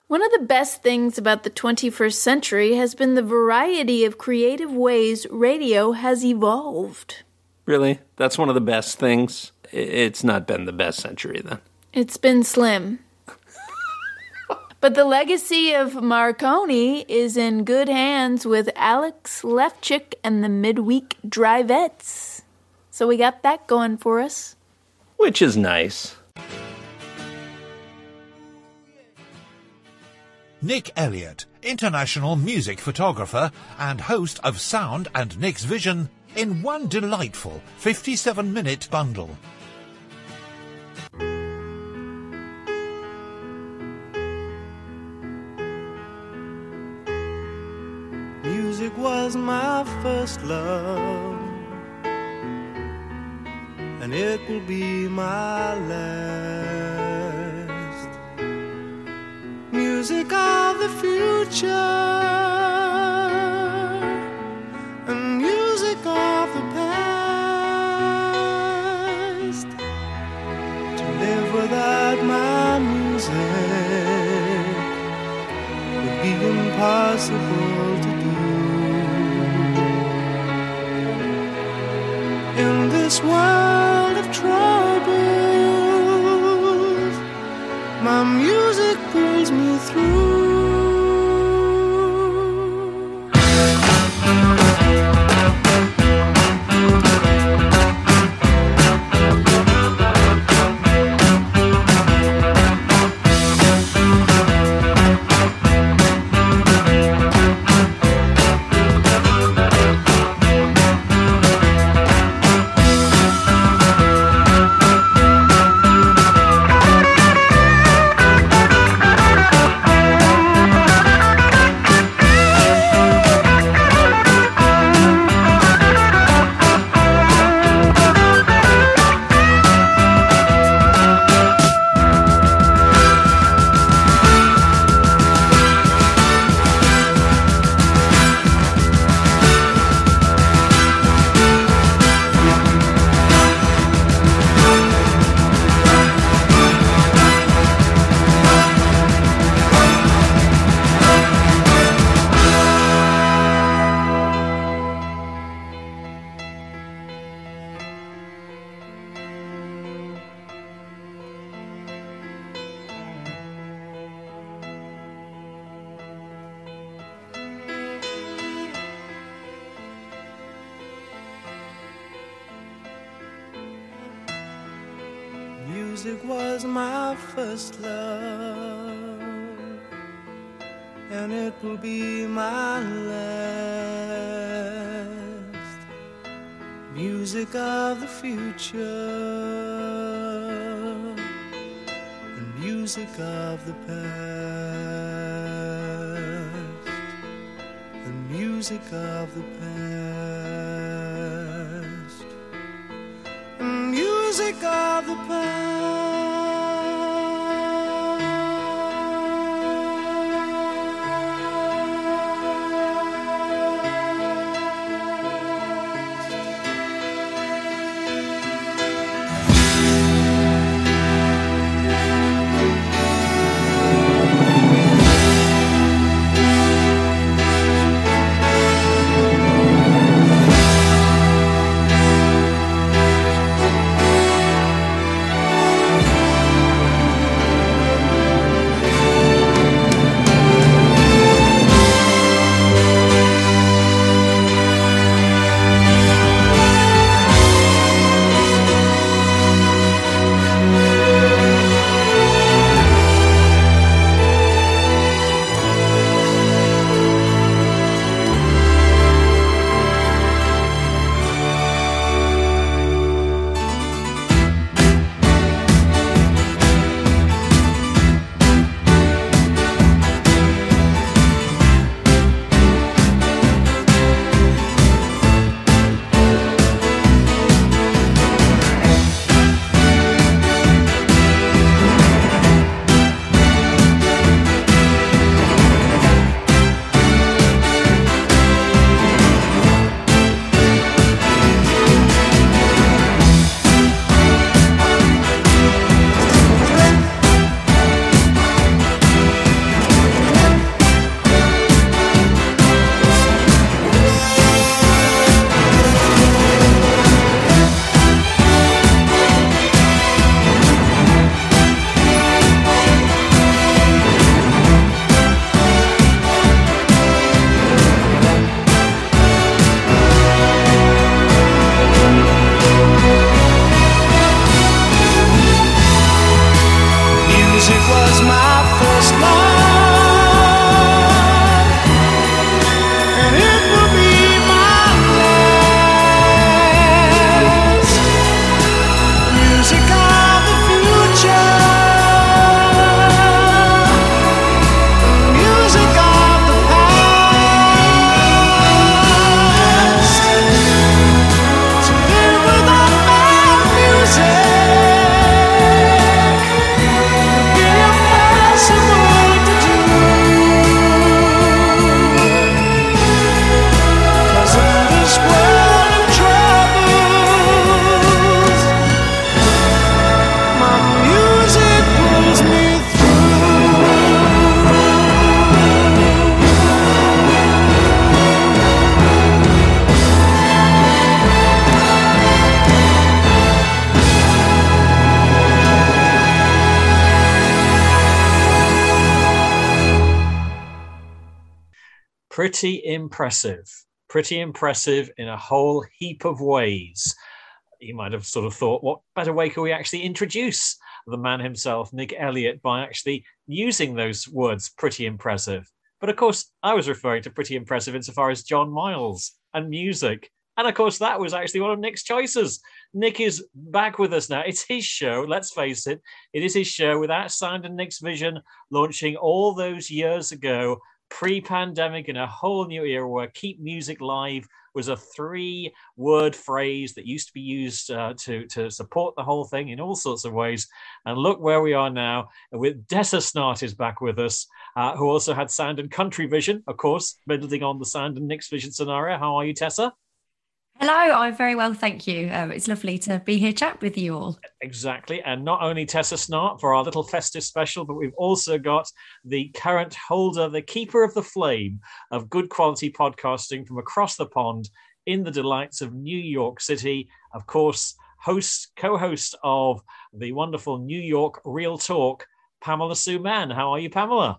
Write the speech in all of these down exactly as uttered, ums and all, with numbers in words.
One of the best things about the twenty-first century has been the variety of creative ways radio has evolved. Really? That's one of the best things? It's not been the best century, then. It's been slim. But the legacy of Marconi is in good hands with Alex Lefchick and the Midweek Drivettes. So we got that going for us. Which is nice. Nick Elliott, international music photographer and host of Sound and Nick's Vision in one delightful fifty-seven minute bundle. Music was my first love, and it will be my last. Music of the future, and music of the past. To live without my music would be impossible to do. In this world of troubles, my music pulls me through. Music was my first love, and it will be my last. Music of the future, and music of the past, and music of the past, and music of the past. Pretty impressive. Pretty impressive in a whole heap of ways. You might have sort of thought, what better way could we actually introduce the man himself, Nick Elliott, by actually using those words, pretty impressive. But of course, I was referring to pretty impressive insofar as John Miles and music. And of course, that was actually one of Nick's choices. Nick is back with us now. It's his show, let's face it. It is his show Without Sound and Nick's Vision, launching all those years ago, pre-pandemic, in a whole new era where Keep Music Live was a three-word phrase that used to be used uh, to, to support the whole thing in all sorts of ways. And look where we are now. With Tessa Snart is back with us, uh, who also had Sound and Country Vision, of course, building on the Sound and Nick's Vision scenario. How are you, Tessa? Hello, I'm very well, thank you. Um, it's lovely to be here chat with you all. Exactly. And not only Tessa Snart for our little festive special, but we've also got the current holder, the keeper of the flame of good quality podcasting from across the pond in the delights of New York City. Of course, host, co-host of the wonderful New York Real Talk, Pamela Sue Mann. How are you, Pamela?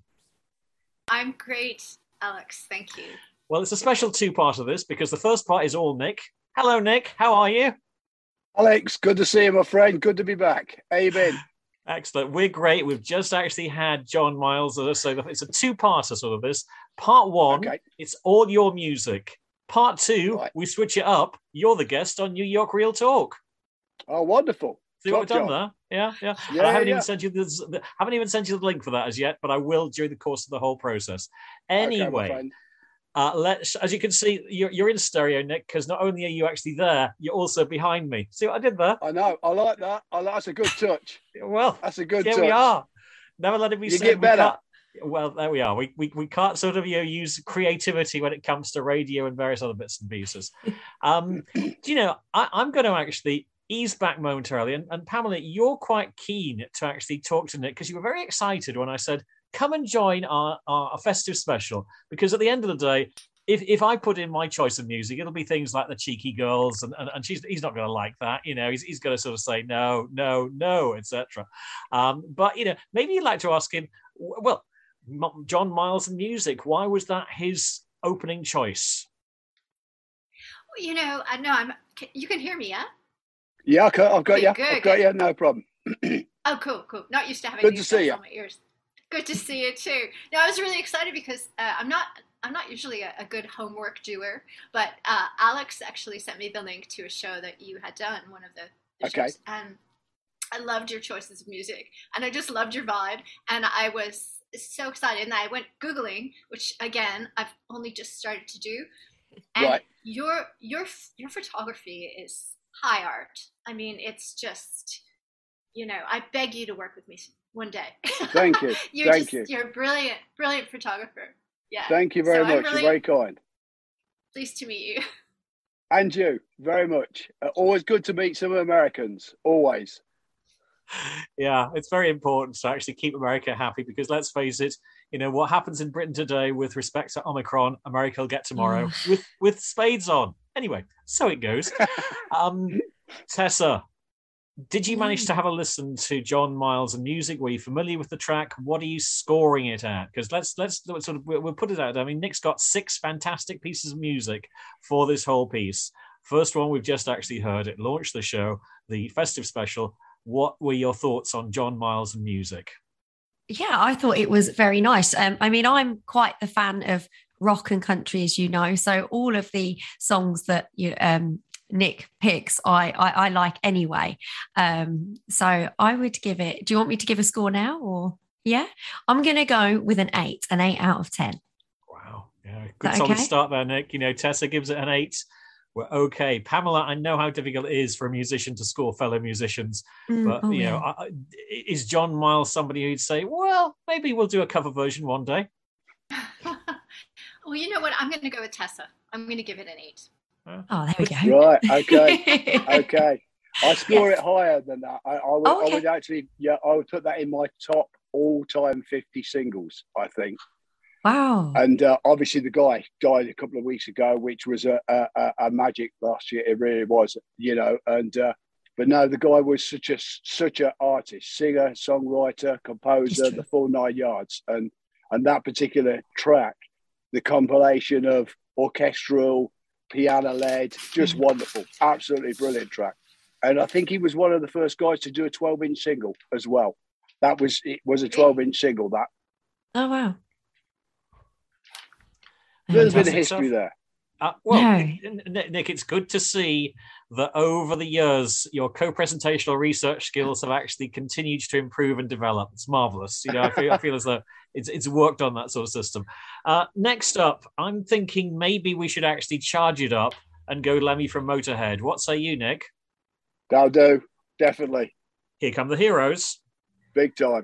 I'm great, Alex. Thank you. Well, it's a special two-part of this because the first part is all Nick. Hello, Nick. How are you? Alex, good to see you, my friend. Good to be back. How you been? Excellent. We're great. We've just actually had John Miles. So it's a two-parter sort of this. Part one, okay. It's all your music. Part two, right. We switch it up. You're the guest on New York Real Talk. Oh, wonderful. See Top what we've done job. there? Yeah, yeah. yeah I haven't yeah. even sent you this, the, haven't even sent you the link for that as yet, but I will during the course of the whole process. Anyway. Okay, Uh, let's, as you can see, you're, you're in stereo, Nick, because not only are you actually there, you're also behind me. See what I did there? I know. I like that. I like, that's a good touch. Well, that's a good here touch. we are. Never let it be you said. get better. Well, there we are. We, we we can't sort of you know, use creativity when it comes to radio and various other bits and pieces. Um, do you know, I, I'm going to actually ease back momentarily. And, and Pamela, you're quite keen to actually talk to Nick because you were very excited when I said, come and join our, our festive special, because at the end of the day, if if I put in my choice of music, it'll be things like the Cheeky Girls, and, and, and she's he's not going to like that. You know, he's, he's going to sort of say no, no, no, et cetera. Um, but, you know, maybe you'd like to ask him, well, John Miles and music, why was that his opening choice? Well, you know, I know I'm, you can hear me, yeah? Yeah, okay, I've got okay, you. Good, I've got good. you, no problem. Oh, cool, cool. Not used to having good these to see you. on my ears. Good to see you too. No, I was really excited because uh, I'm not I'm not usually a, a good homework doer, but uh, Alex actually sent me the link to a show that you had done, one of the, the okay. shows, and I loved your choices of music, and I just loved your vibe, and I was so excited, and I went Googling, which again I've only just started to do, and right. your your your photography is high art. I mean, it's just, you know, I beg you to work with me one day. Thank you. you're Thank just, you. You're a brilliant, brilliant photographer. Yeah. Thank you very so much. Really You're very kind. Pleased to meet you. And you, very much. Uh, always good to meet some Americans. Always. Yeah, it's very important to actually keep America happy because let's face it, you know, what happens in Britain today with respect to Omicron, America will get tomorrow with, with spades on. Anyway, so it goes. um, Tessa, did you manage to have a listen to John Miles and music? Were you familiar with the track? What are you scoring it at? Because let's let's sort of we'll put it out. I mean, Nick's got six fantastic pieces of music for this whole piece. First one we've just actually heard. It launched the show, the festive special. What were your thoughts on John Miles and music? Yeah, I thought it was very nice. Um, I mean, I'm quite a fan of rock and country, as you know. So all of the songs that you um Nick picks, I, I I like anyway. Um, so I would give it. Do you want me to give a score now, or yeah? I'm going to go with an eight, an eight out of ten. Wow, yeah, good solid okay? start there, Nick. You know, Tessa gives it an eight. We're okay. Pamela, I know how difficult it is for a musician to score fellow musicians, mm, but oh, you know, yeah. I, is John Miles somebody who'd say, well, maybe we'll do a cover version one day? Well, you know what? I'm going to go with Tessa. I'm going to give it an eight. Oh, there we go. Right, okay, okay. I score yes. it higher than that. I, I, would, oh, okay. I would actually, yeah, I would put that in my top all-time fifty singles, I think. Wow. And uh, obviously the guy died a couple of weeks ago, which was a, a, a magic last year. It really was, you know. And uh, but no, the guy was such a such an artist, singer, songwriter, composer, the full nine yards. And and that particular track the compilation of orchestral, piano-led, just wonderful, absolutely brilliant track. And I think he was one of the first guys to do a twelve-inch single as well. That was it was a twelve-inch single. That. Oh wow. A little bit of Fantastic history stuff. there. Uh, well, No. N- N- Nick, it's good to see that over the years, your co-presentational research skills have actually continued to improve and develop. It's marvelous. You know, I feel, I feel as though it's it's worked on that sort of system. Uh, next up, I'm thinking maybe we should actually charge it up and go Lemmy from Motorhead. What say you, Nick? That'll do. Definitely. Here come the heroes. Big time.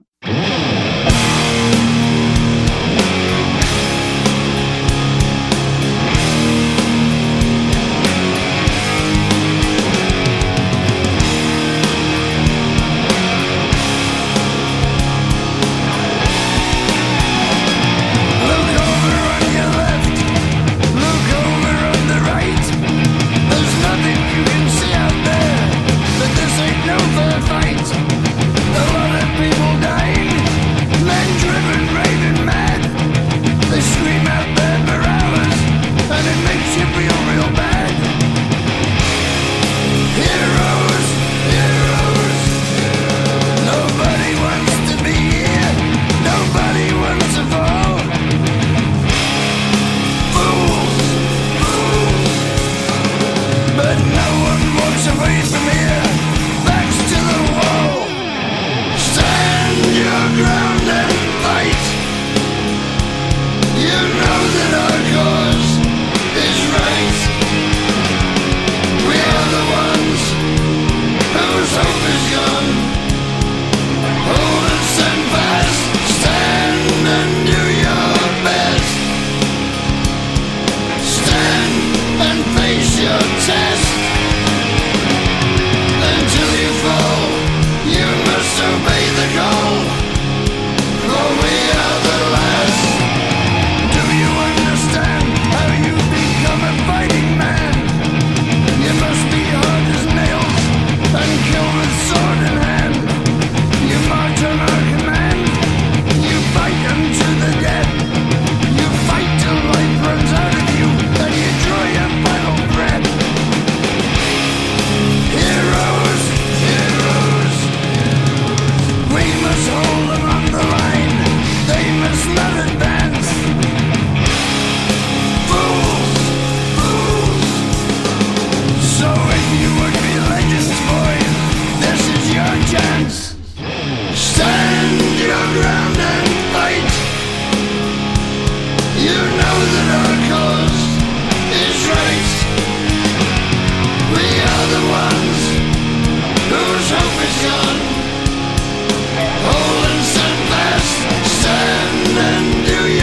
Stand and do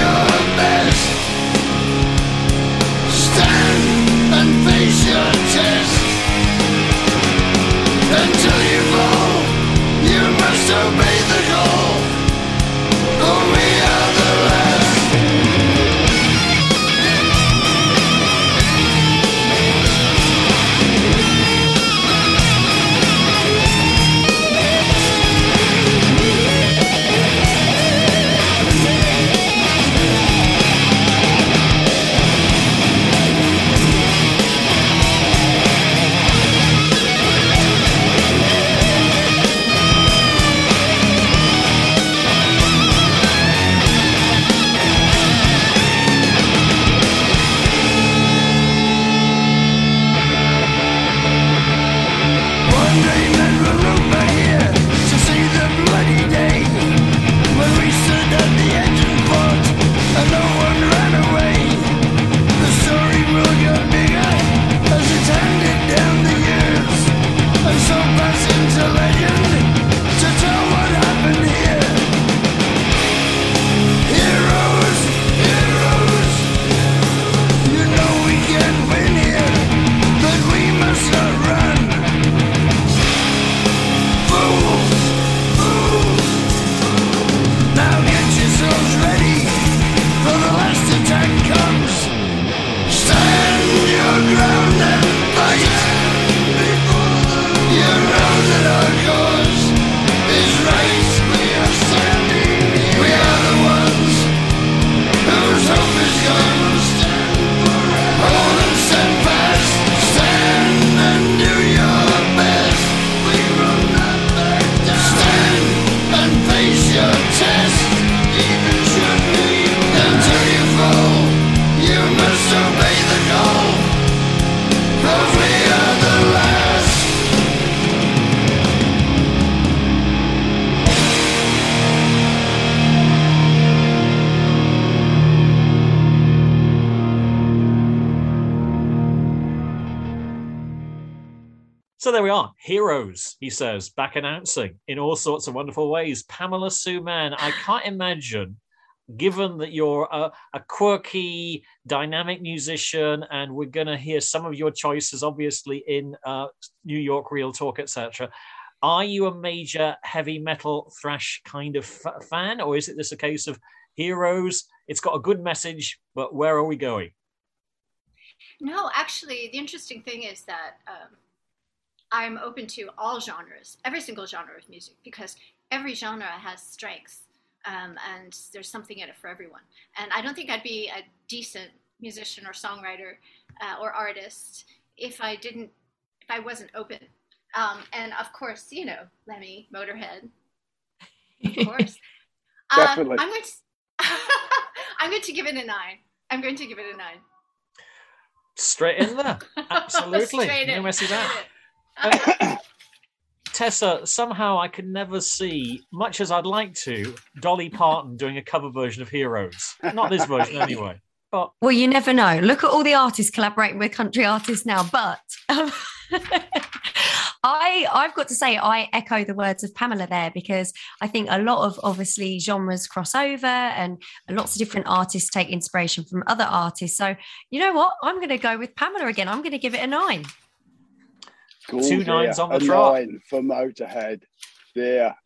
So there we are. Heroes, he says, back announcing in all sorts of wonderful ways. Pamela Sue Mann, I can't imagine, given that you're a, a quirky, dynamic musician, and we're going to hear some of your choices, obviously, in uh, New York Real Talk, et cetera. Are you a major heavy metal thrash kind of f- fan, or is it this a case of Heroes? It's got a good message, but where are we going? No, actually, the interesting thing is that um, I'm open to all genres, every single genre of music, because every genre has strengths, um, and there's something in it for everyone. And I don't think I'd be a decent musician or songwriter uh, or artist if I didn't, if I wasn't open. Um, and of course, you know, Lemmy, Motorhead, of course. Definitely. Uh, I'm going to, I'm going to give it a nine. I'm going to give it a nine. Straight in there. Absolutely. Straight no in. messing about. Uh, Tessa, somehow I can never see, much as I'd like to, Dolly Parton doing a cover version of Heroes. Not this version anyway. But well, you never know. Look at all the artists collaborating with country artists now. But um, I, I've got to say, I echo the words of Pamela there, because I think a lot of obviously genres cross over and lots of different artists take inspiration from other artists. So you know what? I'm going to go with Pamela again. I'm going to give it a nine. Cool, Two nines dear. on the a trot. Nine for Motorhead. There.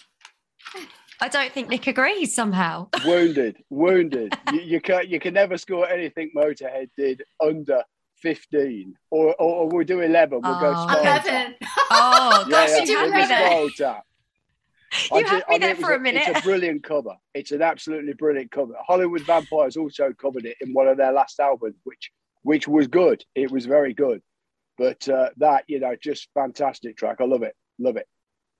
I don't think Nick agrees somehow. Wounded, wounded. you, you can you can never score anything Motorhead did under fifteen, or or, or we'll do eleven. We'll Oh. go Spinal Tap. eleven. Oh, Yeah, gosh, yeah, you we'll had me go there. Spinal Tap. You I had did- me I there mean, it for was a minute. It's a brilliant cover. It's an absolutely brilliant cover. Hollywood Vampires also covered it in one of their last albums, which which was good. It was very good. But uh, that, you know, just fantastic track. I love it. Love it.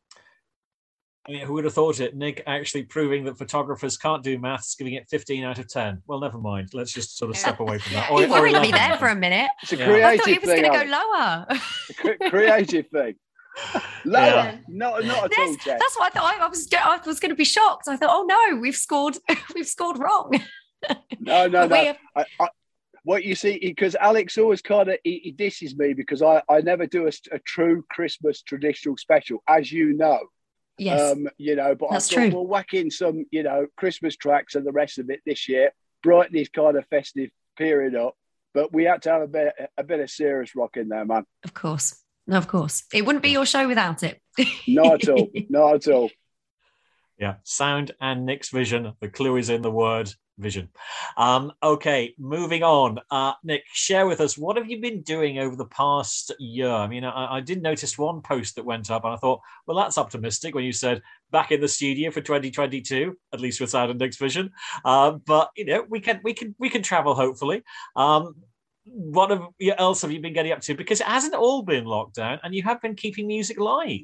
I mean, who would have thought it? Nick actually proving that photographers can't do maths, giving it fifteen out of ten. Well, never mind. Let's just sort of step away from that. He Or, or worried me eleven. there for a minute. It's a Yeah. creative I thought he was thing. going to Alex. go lower. A cre- creative thing. Lower. Yeah. Not, not at all, That's, Ted. that's what I thought. I, I was I was going to be shocked. I thought, oh no, we've scored. We've scored wrong. No, no, But we no. have- I, I, what you see, because Alex always kind of he, he disses me because I, I never do a, a true Christmas traditional special, as you know. Yes, Um, you know, but That's I thought true. we'll whack in some, you know, Christmas tracks and the rest of it this year, brighten this kind of festive period up. But we had to have a bit, a bit of serious rock in there, man. of course. No, of course. It wouldn't be your show without it. Not at all. Not at all. Yeah, sound and Nick's vision. The clue is in the word vision. Um, okay, moving on. Uh, Nick, share with us, what have you been doing over the past year? I mean, I, I did notice one post that went up and I thought, well, that's optimistic when you said back in the studio for twenty twenty-two, at least with sound and Nick's vision. Um, but, you know, we can, we can, we can travel, hopefully. Um, what have, else have you been getting up to? Because it hasn't all been locked down and you have been keeping music live.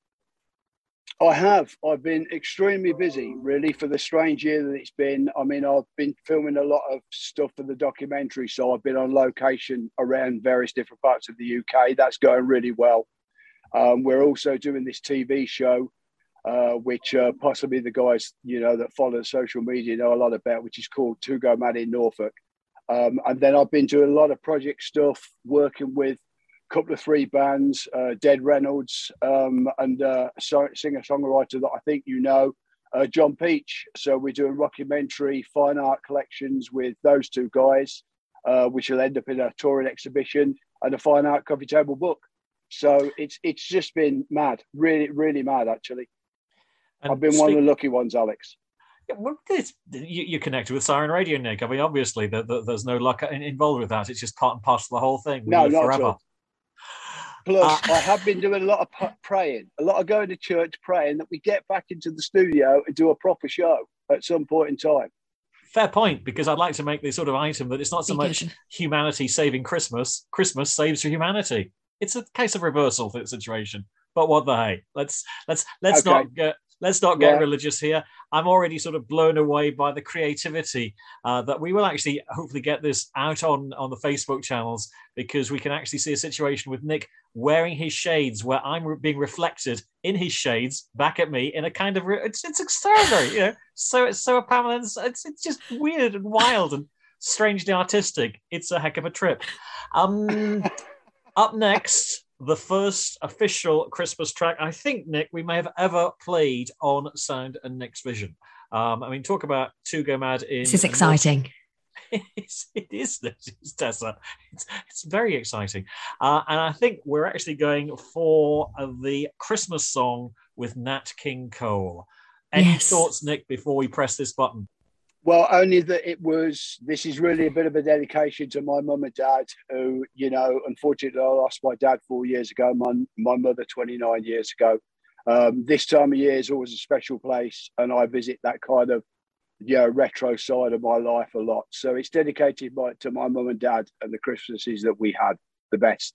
I have. I've been extremely busy, really, for the strange year that it's been. I mean, I've been filming a lot of stuff for the documentary, so I've been on location around various different parts of the U K. That's going really well. Um, we're also doing this T V show, uh, which uh, possibly the guys, you know, that follow social media know a lot about, which is called To Go Mad in Norfolk. Um, and then I've been doing a lot of project stuff, working with couple of three bands, uh, Dead Reynolds, um, and uh, a so- singer-songwriter that I think you know, uh, John Peach. So we're doing rockumentary fine art collections with those two guys, uh, which will end up in a touring exhibition and a fine art coffee table book. So it's it's just been mad, really, really mad, actually. And I've been speak- one of the lucky ones, Alex. Yeah, well, this, you, you're connected with Siren Radio, Nick. I mean, obviously, the, the, there's no luck in, involved with that. It's just part and parcel of the whole thing. We No, live not at forever. all. Plus, Uh, I have been doing a lot of p- praying, a lot of going to church, praying that we get back into the studio and do a proper show at some point in time. Fair point, because I'd like to make this sort of item that it's not so Be much good. humanity saving Christmas. Christmas saves humanity. It's a case of reversal for the situation. But what the hey? Let's let's let's Okay. not get let's not get Yeah. religious here. I'm already sort of blown away by the creativity uh, that we will actually hopefully get this out on on the Facebook channels, because we can actually see a situation with Nick wearing his shades where I'm re- being reflected in his shades back at me in a kind of re- it's it's extraordinary, you know. So it's so Pamela, it's, it's it's just weird and wild and strangely artistic. It's a heck of a trip. Um, up next, the first official Christmas track, I think, Nick, we may have ever played on Sound and Nick's Vision. Um, I mean, talk about To Go Mad in... This is exciting. It's, it is, it's Tessa. It's, it's very exciting. Uh, and I think we're actually going for uh, the Christmas song with Nat King Cole. Any Yes. thoughts, Nick, before we press this button? Well, only that it was, this is really a bit of a dedication to my mum and dad who, you know, unfortunately I lost my dad four years ago, my, my mother twenty-nine years ago. Um, this time of year is always a special place and I visit that kind of, you know, retro side of my life a lot. So it's dedicated by, to my mum and dad and the Christmases that we had, the best.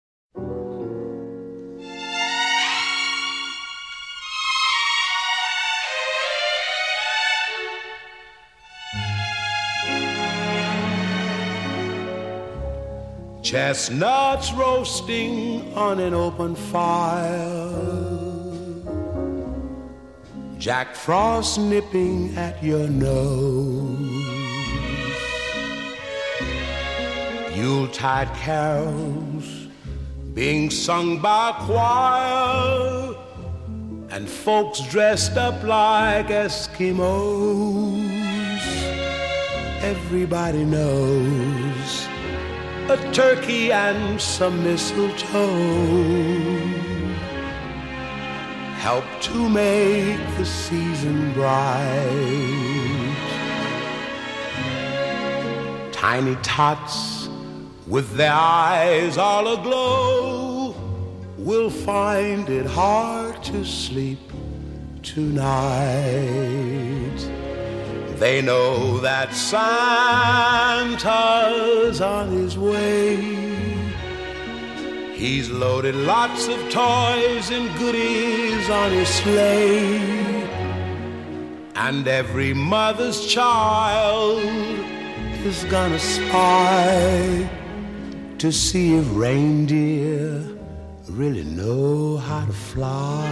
Chestnuts roasting on an open fire, Jack Frost nipping at your nose, Yuletide carols being sung by a choir, and folks dressed up like Eskimos. Everybody knows a turkey and some mistletoe help to make the season bright. Tiny tots with their eyes all aglow will find it hard to sleep tonight. They know that Santa's on his way. He's loaded lots of toys and goodies on his sleigh. And every mother's child is gonna spy to see if reindeer really know how to fly.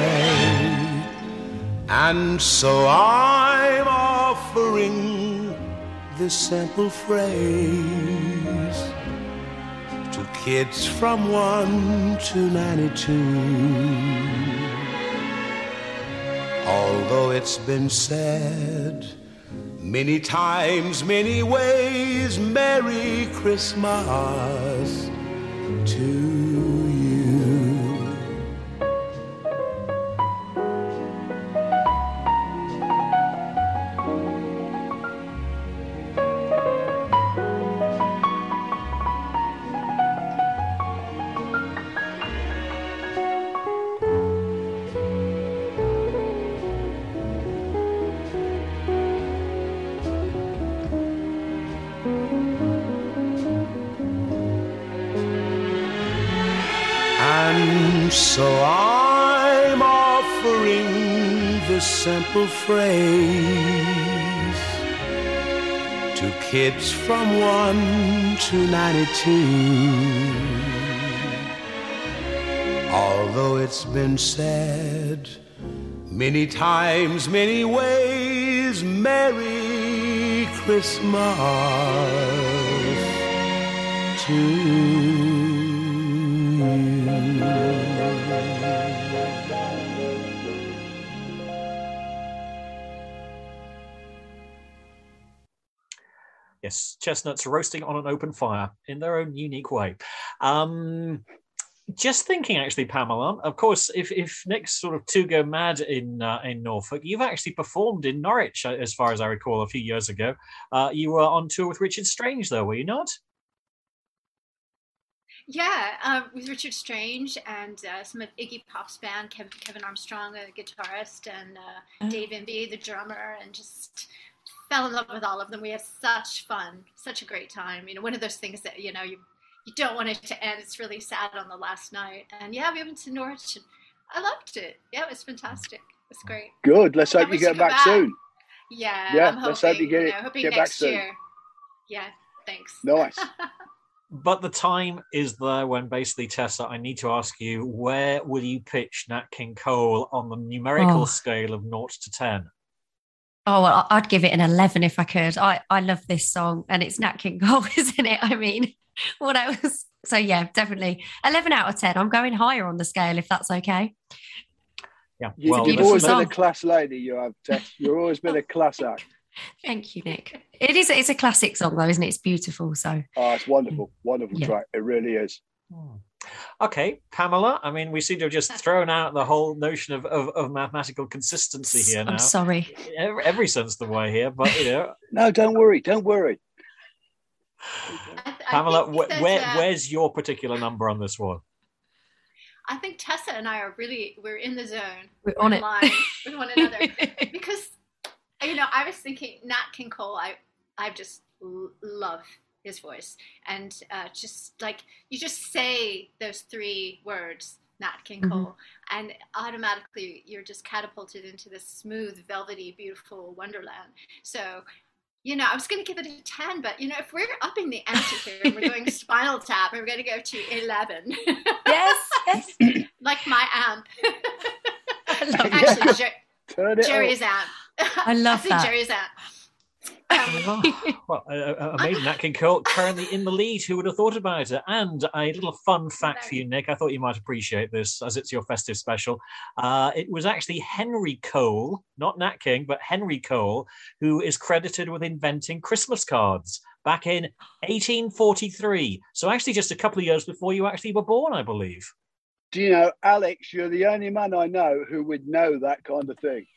And so I'm offering this simple phrase to kids from one to ninety-two. Although it's been said many times, many ways, Merry Christmas to you. So I'm offering this simple phrase to kids from one to ninety-two. Although it's been said many times, many ways, Merry Christmas to you. Yes, chestnuts roasting on an open fire in their own unique way. Um, just thinking, actually, Pamela, of course, if, if Nick's sort of To Go Mad in uh, in Norfolk, you've actually performed in Norwich, as far as I recall, a few years ago. Uh, you were on tour with Richard Strange, though, were you not? Yeah, um, with Richard Strange and uh, some of Iggy Pop's band, Kevin, Kevin Armstrong, the guitarist, and uh, oh. Dave Imby, the drummer, and just fell in love with all of them. We had such fun, such a great time. You know, one of those things that, you know, you you don't want it to end. It's really sad on the last night. And yeah, we went to Norwich and I loved it. Yeah, it was fantastic. It was great. Good. Let's hope you get back, back soon. Yeah, yeah I'm hoping, let's hope you get, you know, hoping get next back soon. year. Yeah, thanks. Nice. But the time is there when basically, Tessa, I need to ask you, where will you pitch Nat King Cole on the numerical oh. scale of zero to ten? Oh, well, I'd give it an eleven if I could. I, I love this song, and it's Nat King Cole, isn't it? I mean, What else? So yeah, definitely eleven out of ten. I'm going higher on the scale if that's okay. Yeah, You, well, you've beautiful always been song. a class lady. You have, Tess. You've always been a class act. Thank you, Nick. It is. It's a classic song, though, isn't it? It's beautiful. So Oh, it's wonderful, wonderful Yeah. track. It really is. okay, Pamela. I mean, we seem to have just thrown out the whole notion of, of, of mathematical consistency here now. I'm sorry. Every, every sense of the way here, but you know, No, don't worry, don't worry. I, th- I Pamela, think wh- that, where, uh, where's your particular number on this one? I think Tessa and I are really we're in the zone. We're on in it. line with one another because you know I was thinking Nat King Cole. I I just l- love his voice and uh, just like you just say those three words, Nat King Mhm. Cole, and automatically you're just catapulted into this smooth, velvety, beautiful wonderland. So. You know, I was going to give it a ten, but, you know, if we're upping the ante here and we're going Spinal Tap and we're going to go to eleven. Yes, yes. Like my amp. I love Actually, Jer- Turn it Jerry's up. amp. I love think that. Jerry's amp. Um, Oh, well, uh, uh, amazing. Nat King Cole currently in the lead. Who would have thought about it? And a little fun fact for you, Nick. I thought you might appreciate this as it's your festive special. Uh, it was actually Henry Cole, not Nat King, but Henry Cole, who is credited with inventing Christmas cards back in eighteen forty-three. So actually just a couple of years before you actually were born, I believe. Do you know, Alex, you're the only man I know who would know that kind of thing.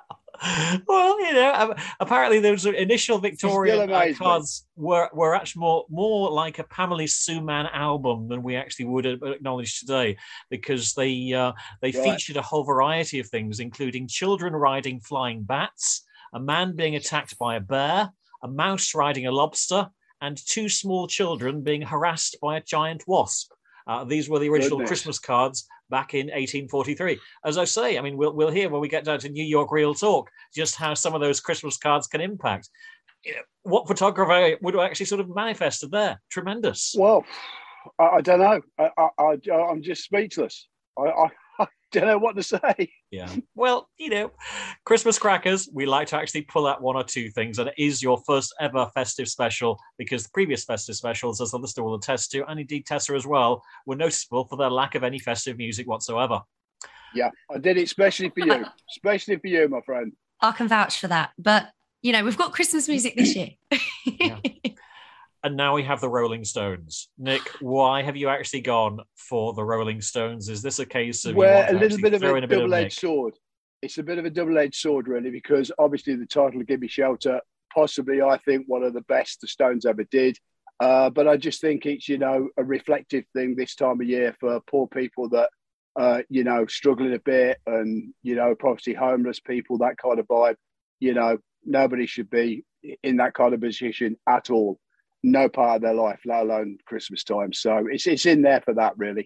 Well, you know, um, apparently those initial Victorian uh, amazes me. cards were, were actually more, more like a Pamela Sue Man album than we actually would acknowledge today, because they uh, they Right. featured a whole variety of things, including children riding flying bats, a man being attacked by a bear, a mouse riding a lobster, and two small children being harassed by a giant wasp. Uh, these were the original Goodness. Christmas cards back in eighteen forty-three. As I say, I mean, we'll, we'll hear when we get down to New York Real Talk just how some of those Christmas cards can impact. You know, what photographer would have actually sort of manifested there? Tremendous. Well, I, I don't know. I, I, I, I'm just speechless. I, I, I don't know what to say. Yeah. Well, you know, Christmas crackers, we like to actually pull out one or two things, and it is your first ever festive special because the previous festive specials, as the listener will attest to, and indeed Tessa as well, were noticeable for their lack of any festive music whatsoever. Yeah, I did it especially for you. Especially for you, my friend. I can vouch for that. But, you know, we've got Christmas music this year. Yeah. And now we have the Rolling Stones. Nick, why have you actually gone for the Rolling Stones? Is this a case of you Well, want a to little actually bit of throw a in a bit of double-edged Nick? sword. It's a bit of a double-edged sword, really, because obviously the title of "Give Me Shelter," possibly I think one of the best the Stones ever did. Uh, but I just think it's, you know, a reflective thing this time of year for poor people that, uh, you know, struggling a bit, and you know, probably homeless people, that kind of vibe. You know, nobody should be in that kind of position at all. No part of their life, let alone Christmas time. So it's it's in there for that, really.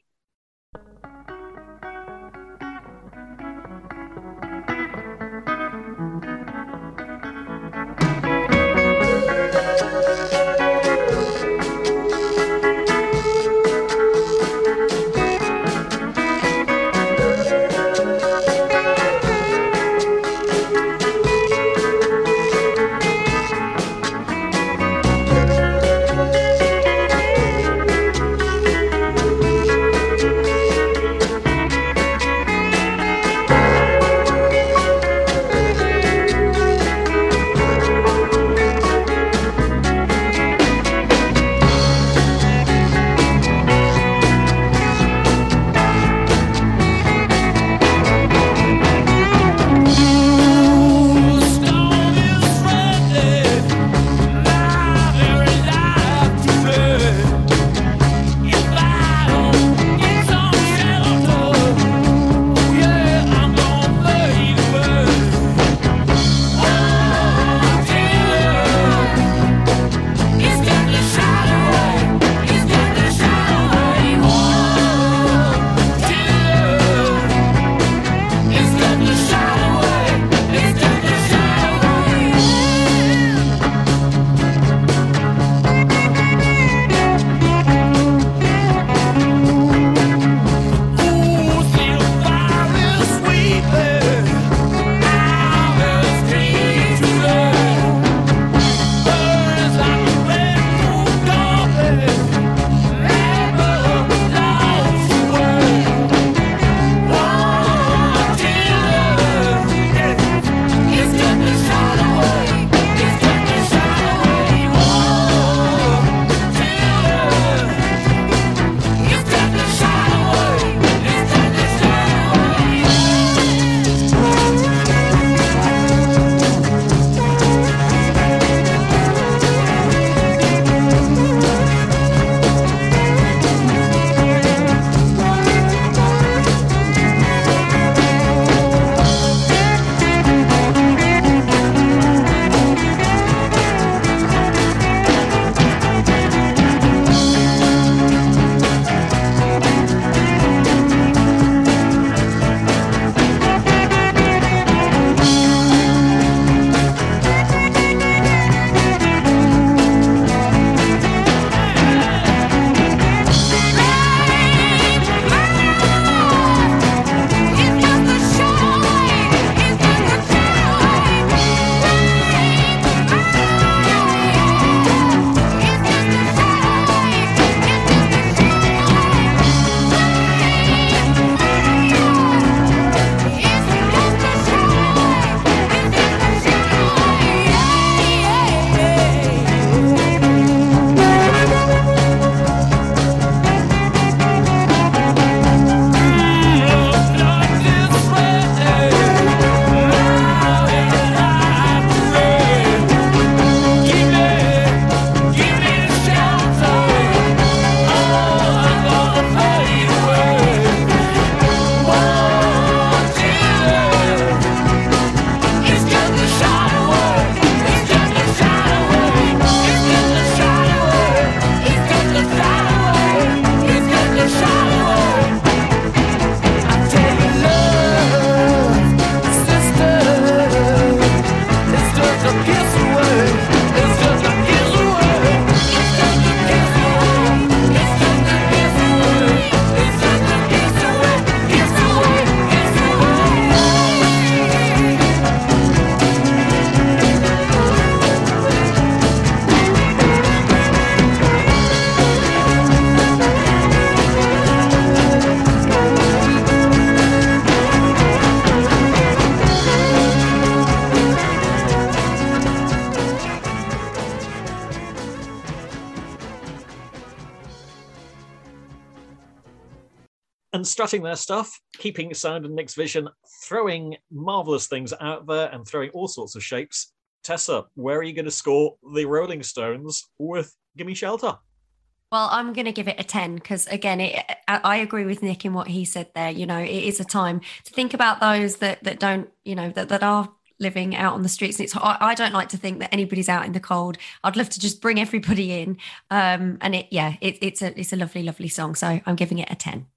and strutting their stuff, keeping Sound and Nick's vision, throwing marvellous things out there and throwing all sorts of shapes. Tessa, where are you going to score the Rolling Stones with Gimme Shelter? Well, I'm going to give it a ten because, again, it, I, I agree with Nick in what he said there. You know, it is a time to think about those that that don't, you know, that, that are living out on the streets. And it's, I, I don't like to think that anybody's out in the cold. I'd love to just bring everybody in. Um, and it, yeah, it, it's a it's a lovely, lovely song. So I'm giving it a ten.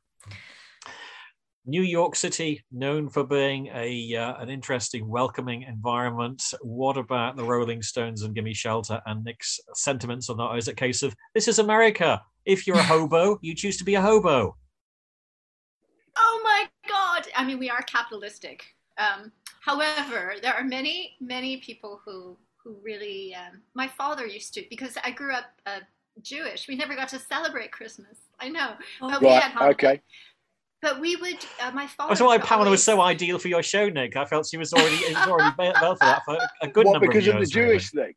New York City, known for being a uh, an interesting, welcoming environment. What about the Rolling Stones and Gimme Shelter and Nick's sentiments on that? Or is it a case of, this is America. If you're a hobo, you choose to be a hobo? Oh my God. I mean, we are capitalistic. Um, however, there are many, many people who, who really, um, my father used to, because I grew up uh, Jewish. We never got to celebrate Christmas. I know. But we Right, had Hanukkah. okay. But we would, uh, my father. That's why would Pamela was always- so ideal for your show, Nick. I felt she was already, it was already built for that for a good What, number because of of the years. Jewish thing?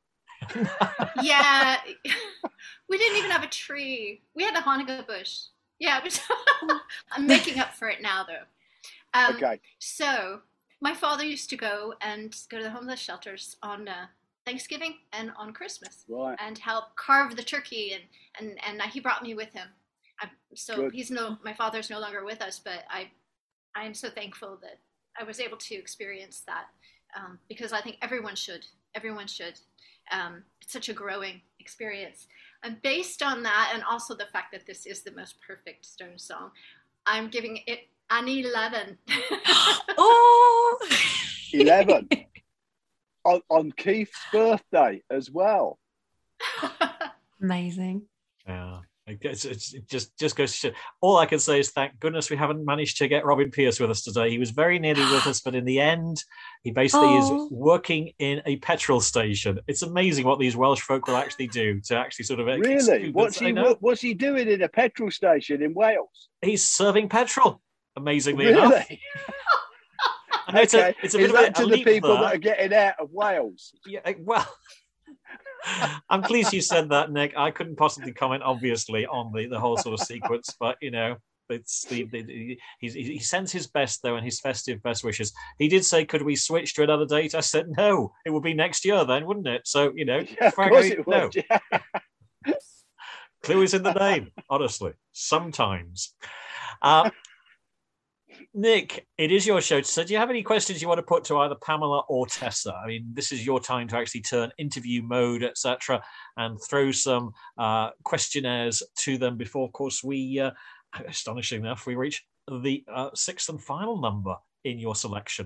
Yeah. We didn't even have a tree. We had a Hanukkah bush. Yeah. It was I'm making up for it now, though. Um, Okay. So my father used to go and go to the homeless shelters on uh, Thanksgiving and on Christmas Right. and help carve the turkey. And, and, and he brought me with him. I'm, so Good. he's no, my father's no longer with us, but I, I am so thankful that I was able to experience that um, because I think everyone should. Everyone should. Um, it's such a growing experience. And based on that, and also the fact that this is the most perfect Stones song, I'm giving it an eleven. Oh, eleven. on, on Keith's birthday as well. amazing. Yeah. It, gets, it's, it just just goes to show. All I can say is thank goodness we haven't managed to get Robin Pierce with us today. He was very nearly with us, but in the end, he basically Oh. is working in a petrol station. It's amazing what these Welsh folk will actually do to actually sort of Really? exclude- What's I he know. what, What's he doing in a petrol station in Wales? He's serving petrol. Amazingly enough, Really? I know it's a Okay. it's a bit Is of a, that a to the leap people there. that are getting out of Wales? Yeah, uh, well, I'm pleased you said that, Nick. I couldn't possibly comment, obviously, on the, the whole sort of sequence, but you know, it's the, the, the he's, he sends his best though, and his festive best wishes. He did say, "Could we switch to another date?" I said, "No, it would be next year then, wouldn't it?" So you know, Yeah, of frankly, course it no. would. Yeah. Clue is in the name, honestly. Sometimes. Uh, Nick, it is your show. So do you have any questions you want to put to either Pamela or Tessa? I mean, this is your time to actually turn interview mode, et cetera, and throw some uh, questionnaires to them before, of course, we, uh, astonishingly enough, we reach the uh, sixth and final number in your selection.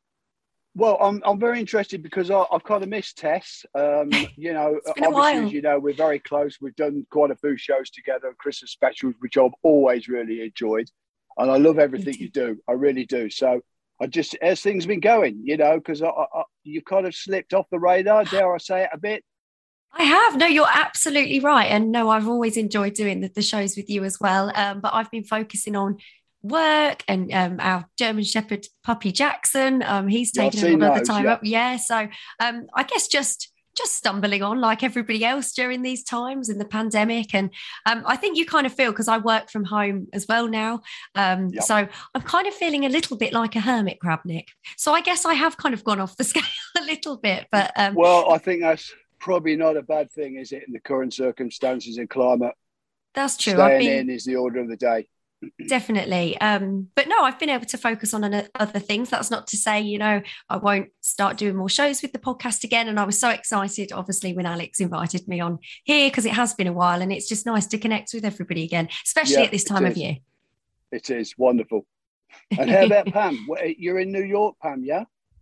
Well, I'm I'm very interested because I, I've kind of missed Tess. Um, you know, It's been a obviously, while. as you know, we're very close. We've done quite a few shows together, Christmas specials, which I've always really enjoyed, and I love everything you do. I really do. So I just, as things been going, you know, because I, I, you kind of slipped off the radar. Dare I say it a bit? I have. No, you're absolutely right. And no, I've always enjoyed doing the, the shows with you as well. Um, but I've been focusing on work and um, our German Shepherd puppy Jackson. Um, he's Yeah, I've taken a seen lot of the those, time yeah. up. Yeah. So um, I guess just just stumbling on like everybody else during these times in the pandemic. And um, I think you kind of feel, because I work from home as well now. Um, Yep. So I'm kind of feeling a little bit like a hermit crab, Nick. So I guess I have kind of gone off the scale a little bit. But um, Well, I think that's probably not a bad thing, is it, in the current circumstances and climate? that's true. I've Staying been in is the order of the day. Definitely. Um, but no, I've been able to focus on an- other things. That's not to say, you know, I won't start doing more shows with the podcast again. And I was so excited, obviously, when Alex invited me on here, because it has been a while and it's just nice to connect with everybody again, especially Yeah, at this it time of is. year. It is wonderful. And how about Pam? Wh- You're in New York, Pam, yeah?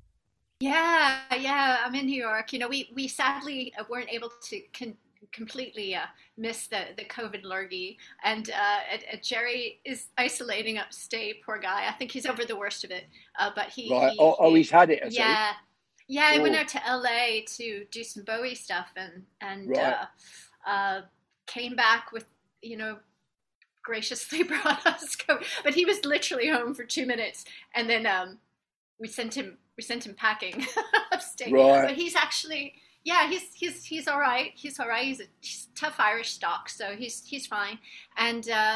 Yeah, yeah, I'm in New York. You know, we we sadly uh, weren't able to con- completely uh, miss the the COVID lurgy, and uh, and- and Jerry is isolating upstate. Poor guy. I think he's over the worst of it. Uh, but he, Right. he- Oh, oh, he- he's had it, has he? yeah, yeah. I went Oh. out to L A to do some Bowie stuff, and and Right. uh, uh, came back with, you know, graciously brought us COVID. But he was literally home for two minutes, and then um, we sent him we sent him packing upstate. Right. But he's actually, yeah, he's he's he's all right. He's all right. He's a he's tough Irish stock, so he's he's fine. And uh,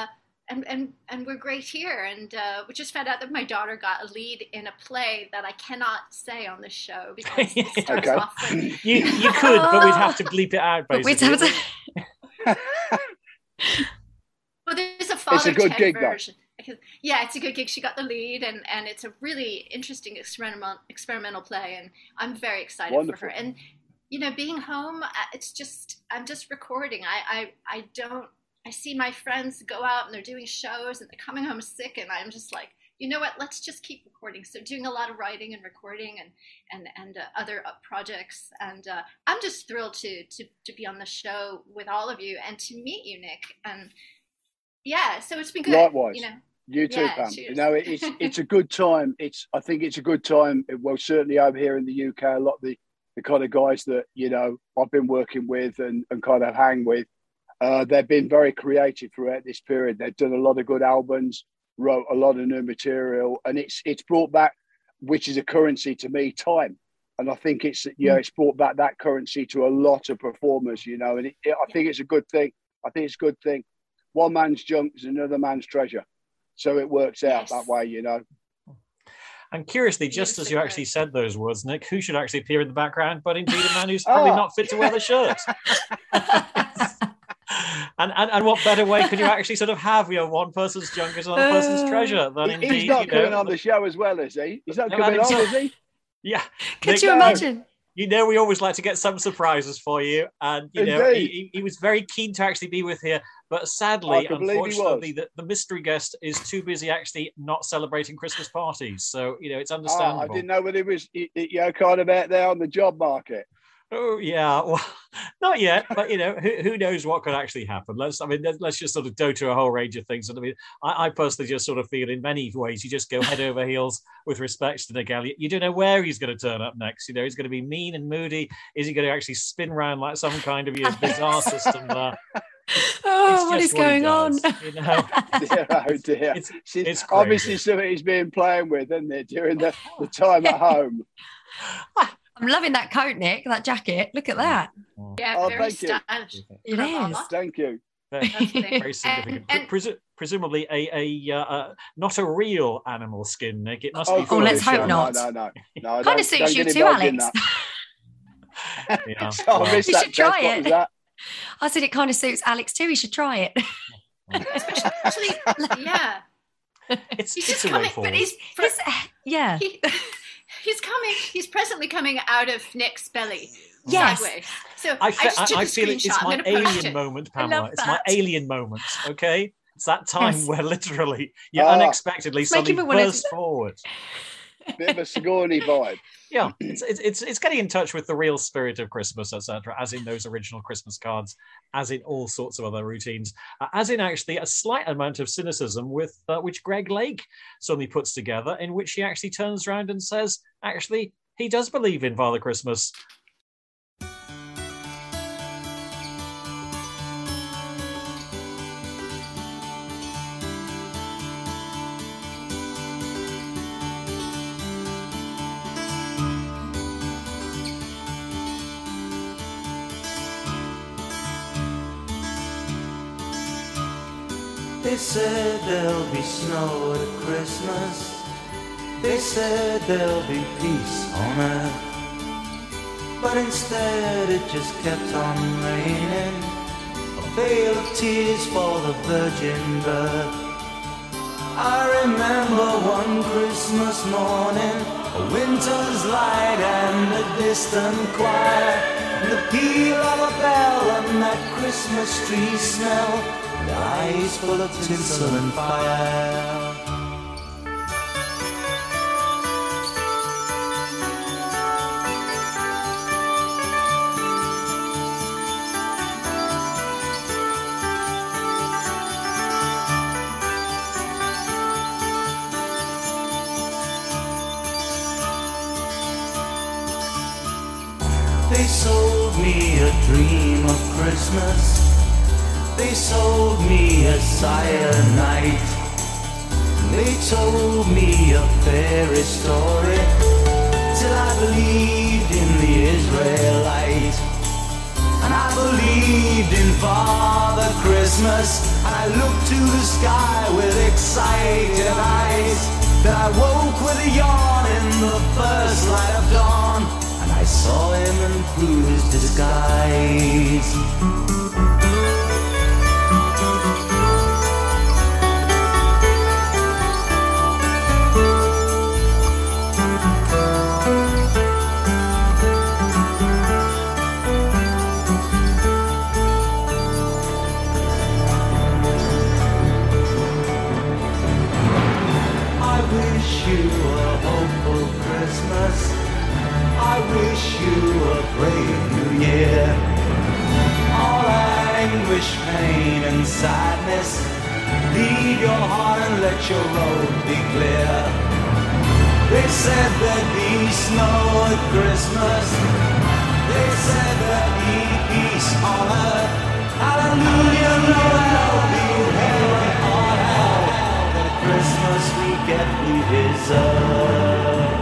and and and we're great here. And uh, we just found out that my daughter got a lead in a play that I cannot say on the show because it starts Okay. off with, You you could, but we'd have to bleep it out. But we'd Basically, have to- well, there's a father a good Ted gig, though. version. Because- Yeah, it's a good gig. She got the lead, and, and it's a really interesting experimental experimental play, and I'm very excited Wonderful. for her. And you know, being home, uh, it's just I'm just recording. I, I I don't. I see my friends go out and they're doing shows, and they're coming home sick, and I'm just like, you know what? Let's just keep recording. So doing a lot of writing and recording, and and and uh, other uh, projects, and uh, I'm just thrilled to to to be on the show with all of you and to meet you, Nick. And yeah, so it's been good. Likewise. You know. You too, Yeah, Pam. cheers. You know, it's it's a good time. It's I think it's a good time. Well, certainly over here in the U K, a lot of the, the kind of guys that you know I've been working with and, and kind of hang with, uh, they've been very creative throughout this period. They've done a lot of good albums, wrote a lot of new material, and it's it's brought back, which is a currency to me, time. And I think it's you know it's brought back that currency to a lot of performers. You know, and it, it, I think it's a good thing. I think it's a good thing. One man's junk is another man's treasure. So it works out Yes. that way, you know. And curiously, just as you Beautifully actually put. said those words, Nick, who should actually appear in the background but indeed a man who's probably Ah. not fit to wear the shirt? and, and and what better way could you actually sort of have, you know, one person's junk is another person's treasure than He- indeed, He's not you know, coming on the show as well, is he? He's not No, coming I on, think is so. he? yeah. Could Nick, you No. imagine? You know, we always like to get some surprises for you, and you know, he, Indeed. he, he was very keen to actually be with here, but I sadly, can believe he unfortunately, was. the, the mystery guest is too busy actually not celebrating Christmas parties. So you know, it's Oh, I understandable. didn't know whether he was, you know, kind of out there on the job market. Oh yeah, well, not yet, but you know, who, who knows what could actually happen? Let's, I mean, let's- let's just sort of go to a whole range of things. And I mean, I, I personally just sort of feel, in many ways, you just go head over heels with respect to Nick Elliott. You don't know where he's going to turn up next. You know, he's going to be mean and moody. Is he going to actually spin round like some kind of you know, bizarre system there? Oh, It's what just is what he going on? does, you know? Dear, oh dear. It's- See, it's obviously crazy. something he's been playing with, isn't it, during the, the time at home. I'm loving that coat, Nick, that jacket. Look at that. Yeah, Oh, very thank you. stylish. It Bravo. is. Thank you. Very, Lovely. very significant. And- and- Presu- presumably a, a uh, uh, not a real animal skin, Nick. It must Oh, be. Oh, let's Photoshop. hope not. No, no, no. no Kind don't- of suits don't you get too, involved in Alex. that. Yeah. Oh, well, I missed You that, should try Jess. What it. was that? I said it kind of suits Alex too. He should try it. Actually, yeah. it's He's it's just a way coming, forward. but he's It's- yeah. he, he's coming. He's presently coming out of Nick's belly. Yes. Sideways. So I, I, fe- just I, took I a feel it, it's screenshot. my I'm gonna post alien it. moment, I love Pamela. It's my that. alien moment. Okay, it's that time Yes. where literally you Ah. unexpectedly It's making suddenly me wanna- burst forward. Bit of a Sigourney vibe. Yeah, it's, it's it's it's getting in touch with the real spirit of Christmas, et cetera. As in those original Christmas cards, as in all sorts of other routines, uh, as in actually a slight amount of cynicism with uh, which Greg Lake suddenly puts together, in which he actually turns around and says, actually, he does believe in Father Christmas. They said there'll be snow at Christmas. They said there'll be peace on earth. But instead it just kept on raining. A veil of tears for the virgin birth. I remember one Christmas morning, a winter's light and a distant choir, and the peal of a bell and that Christmas tree smell, and eyes full of tinsel and fire. They sold me a dream of Christmas. They sold me a silent night. They told me a fairy story till I believed in the Israelite. And I believed in Father Christmas, and I looked to the sky with excited eyes. Then I woke with a yawn in the first light of dawn, and I saw him and through his disguise. I wish you a brave new year. All anguish, pain and sadness, leave your heart and let your road be clear. They said there'd be snow at Christmas. They said there'd be peace on earth. Hallelujah, Noel, be heaven on hell. The Christmas we get we deserve.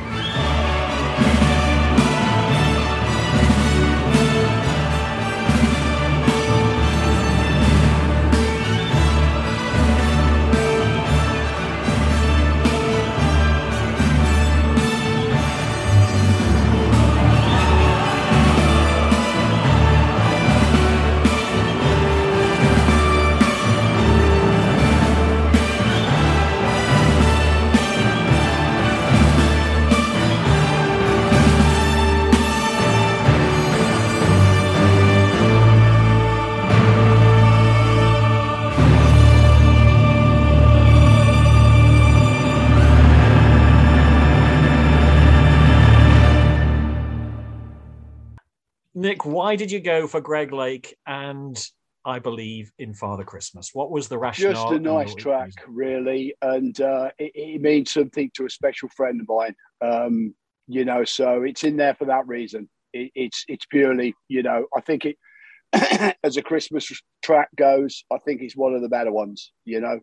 Nick, why did you go for Greg Lake and I Believe in Father Christmas? What was the rationale? Just a nice track, really, and uh, it, it means something to a special friend of mine. Um, you know, so it's in there for that reason. It, it's it's purely, you know, I think it as a Christmas track goes, I think it's one of the better ones. You know.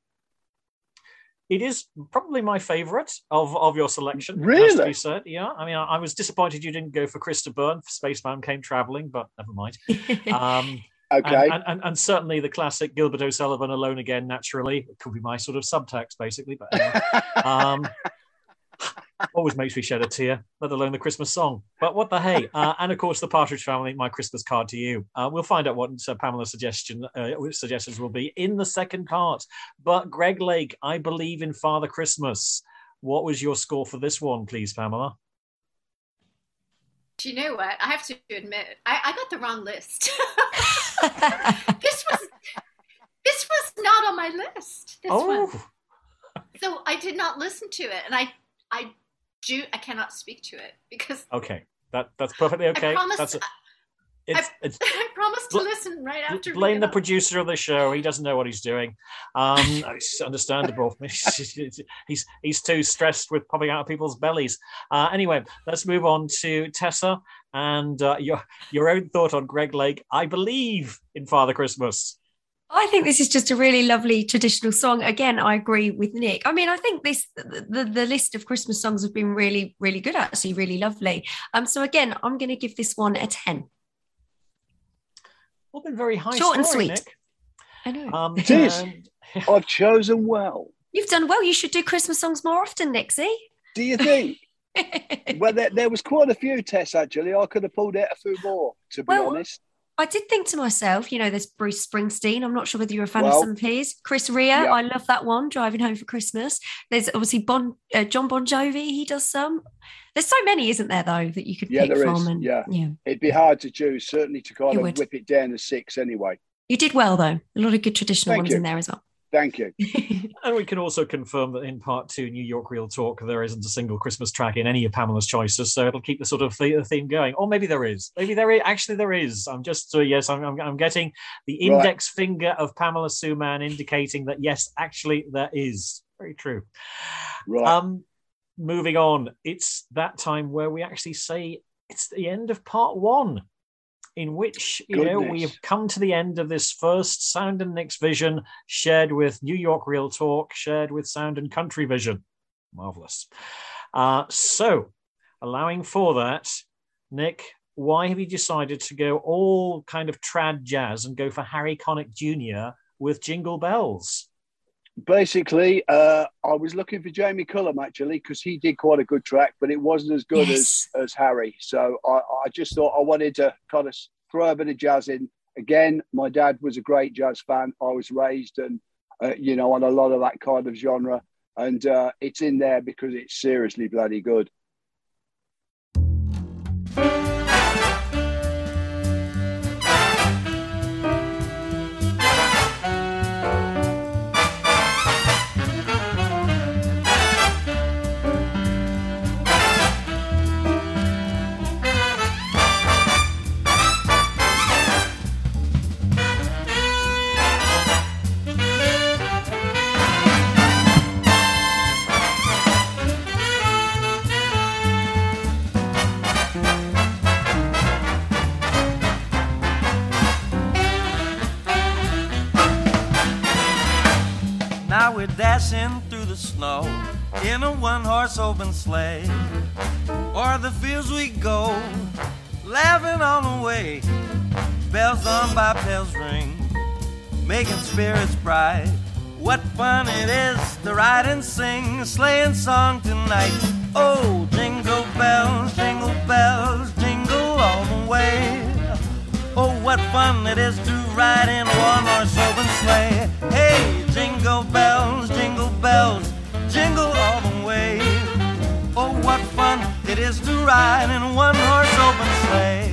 It is probably my favourite of, of your selection. Really? Has to be said. Yeah. I mean, I, I was disappointed you didn't go for Christa Byrne for Spaceman Came Travelling, but never mind. Um, okay. And, and, and certainly the classic Gilbert O'Sullivan, Alone Again, naturally. It could be my sort of subtext, basically. But anyway. um, always makes me shed a tear, let alone the Christmas song. But what the hey? Uh, and of course, the Partridge Family, My Christmas Card to You. Uh, we'll find out what uh, Pamela's suggestion, uh, suggestions will be in the second part. But Greg Lake, I Believe in Father Christmas. What was your score for this one, please, Pamela? Do you know what? I have to admit, I, I got the wrong list. this was this was not on my list. This oh. one. So I did not listen to it, and I I do I cannot speak to it because okay, that that's perfectly okay. I promised, that's a, it's, I, it's, I promised to bl- listen right after. Blame the producer of the show. He doesn't know what he's doing. Um, it's understandable. he's he's too stressed with popping out of people's bellies. Uh, anyway, let's move on to Tessa and uh, your your own thought on Greg Lake. I Believe in Father Christmas. I think this is just a really lovely traditional song. Again, I agree with Nick. I mean, I think this the, the list of Christmas songs have been really, really good, actually, really lovely. Um, so again, I'm going to give this one a ten. Well, been very high Short and scoring, sweet. Nick. I know. Um, It is. and- I've chosen well. You've done well. You should do Christmas songs more often, Nick, see? Do you think? Well, there, there was quite a few, Tess, actually. I could have pulled out a few more, to be Well, honest. I did think to myself, you know, there's Bruce Springsteen. I'm not sure whether you're a fan Well, of some of his. Chris Rea, yeah. I love that one, Driving Home for Christmas. There's obviously bon, uh, John Bon Jovi, he does some. There's so many, isn't there, though, that you could Yeah, pick there from. is. And, Yeah. yeah. It'd be hard to choose, certainly to kind It of would. whip it down to six anyway. You did well, though. A lot of good traditional Thank ones you. in there as well. Thank you. And we can also confirm that in part two, New York Real Talk, there isn't a single Christmas track in any of Pamela's choices, so it'll keep the sort of the- theme going. Or maybe there is. Maybe there is. Actually, there is. I'm just, uh, yes, I'm, I'm, I'm getting the Right. index finger of Pamela Suman indicating that, yes, actually, there is. Very true. Right. Um, moving on, it's that time where we actually say it's the end of part one, in which, you know, we Goodness. have come to the end of this first Sound and Nick's Vision, shared with New York Real Talk, shared with Sound and Country Vision. Marvellous. Uh, so, allowing for that, Nick, why have you decided to go all kind of trad jazz and go for Harry Connick Junior with Jingle Bells? Basically, uh, I was looking for Jamie Cullum, actually, because he did quite a good track, but it wasn't as good Yes. as, as Harry. So I, I just thought I wanted to kind of throw a bit of jazz in. Again, my dad was a great jazz fan. I was raised and, uh, you know, on a lot of that kind of genre. And uh, it's in there because it's seriously bloody good. Now we're dashing through the snow in a one-horse open sleigh. O'er the fields we go, laughing on the way. Bells on bobtails ring, making spirits bright. What fun it is to ride and sing a sleighing song tonight. Oh, jingle bells, jingle bells, jingle all the way. Oh, what fun it is to ride in a one-horse open sleigh. Hey, jingle bells, jingle bells, jingle all the way. Oh, what fun it is to ride in a one-horse open sleigh.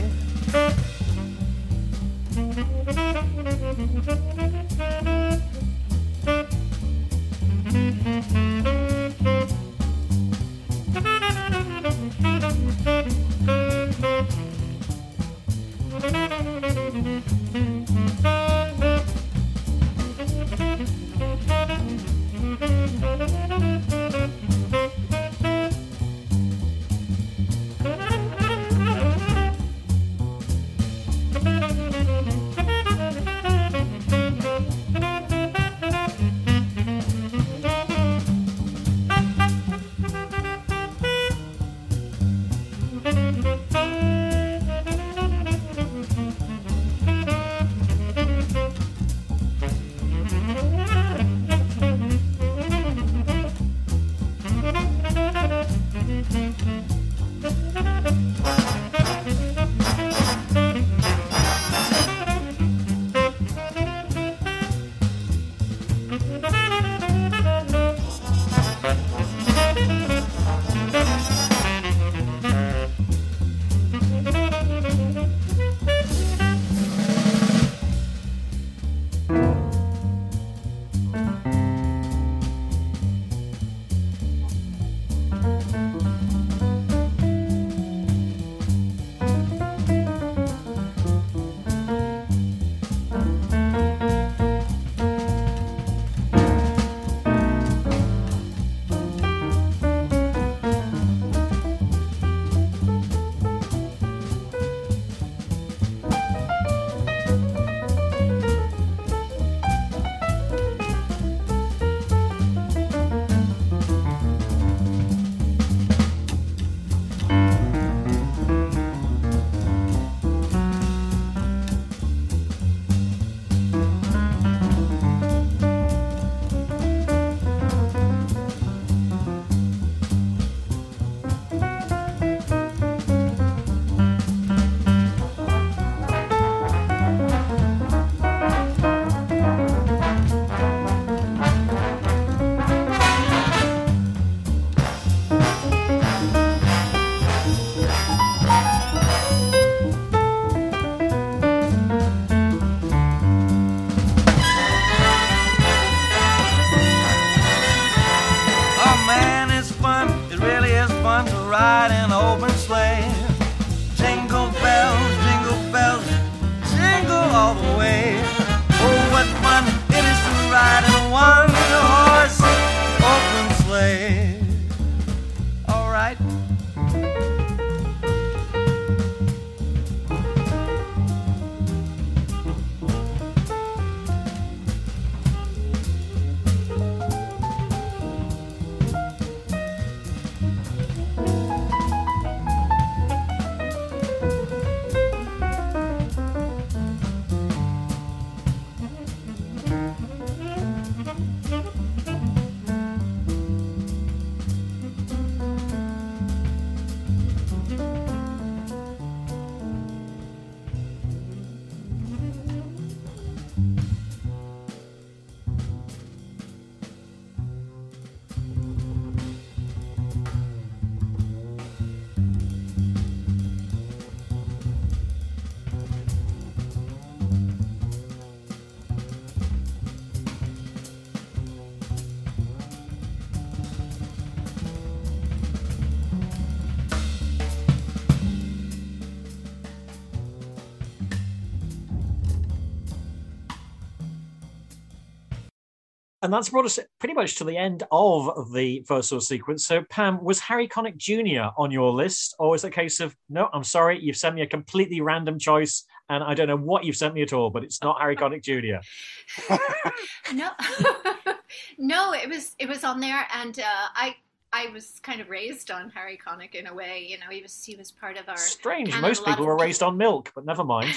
And that's brought us pretty much to the end of the first sort of sequence. So, Pam, was Harry Connick Junior on your list? Or is it a case of, no, I'm sorry, you've sent me a completely random choice and I don't know what you've sent me at all, but it's not Harry Connick Junior? No, no, it was it was on there. And uh, I I was kind of raised on Harry Connick in a way. You know, he was, he was part of our... Strange, canon. most people were raised on milk, but never mind.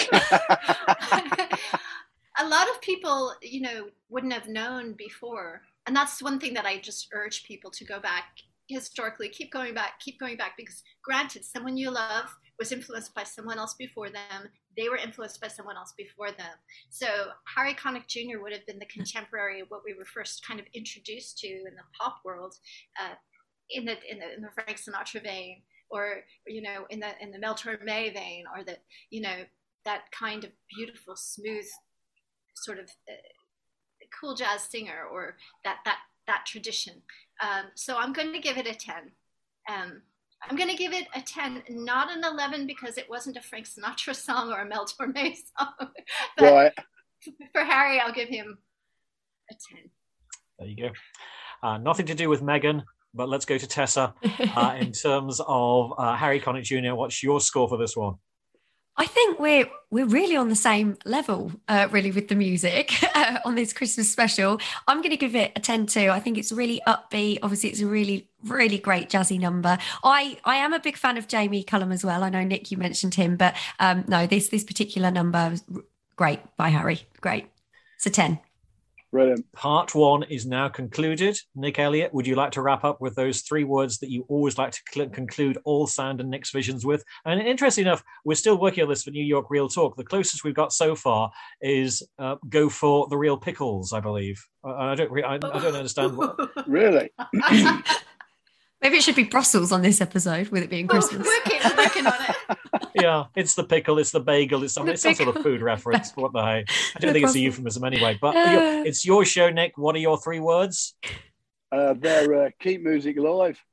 A lot of people, you know, wouldn't have known before. And that's one thing that I just urge people to go back historically, keep going back, keep going back, because granted, someone you love was influenced by someone else before them. They were influenced by someone else before them. So Harry Connick Junior would have been the contemporary of what we were first kind of introduced to in the pop world, uh, in the in the in the Frank Sinatra vein, or, you know, in the in the Mel Torme vein, or the, you know, that kind of beautiful, smooth, sort of uh, cool jazz singer, or that that that tradition. Um, so I'm going to give it a ten. Um, I'm going to give it a ten, not an eleven, because it wasn't a Frank Sinatra song or a Mel Torme song. But Right. for Harry, I'll give him a ten. There you go. Uh, nothing to do with Megan, but let's go to Tessa. Uh, in terms of uh, Harry Connick Junior, what's your score for this one? I think we're we're really on the same level, uh, really, with the music uh, on this Christmas special. I'm going to give it a ten too. I think it's really upbeat. Obviously, it's a really, really great jazzy number. I, I am a big fan of Jamie Cullum as well. I know, Nick, you mentioned him, but um, no, this this particular number was great by Harry. Great. It's a ten. Brilliant. Part one is now concluded. Nick Elliott, would you like to wrap up with those three words that you always like to cl- conclude all Sound and Nick's Visions with? And interesting enough, we're still working on this for New York Real Talk. The closest we've got so far is uh, go for the real pickles, I believe. I, I don't. Re- I, I don't understand. What... Really? Maybe it should be Brussels on this episode, with it being Christmas. We're working, we're working on it. Yeah, it's the pickle, it's the bagel, it's some, The it's some sort of pickle. food reference. What the hey? I don't The think it's a Brussels. euphemism anyway. But Uh. it's your show, Nick. What are your three words? Uh, they're uh, keep music alive.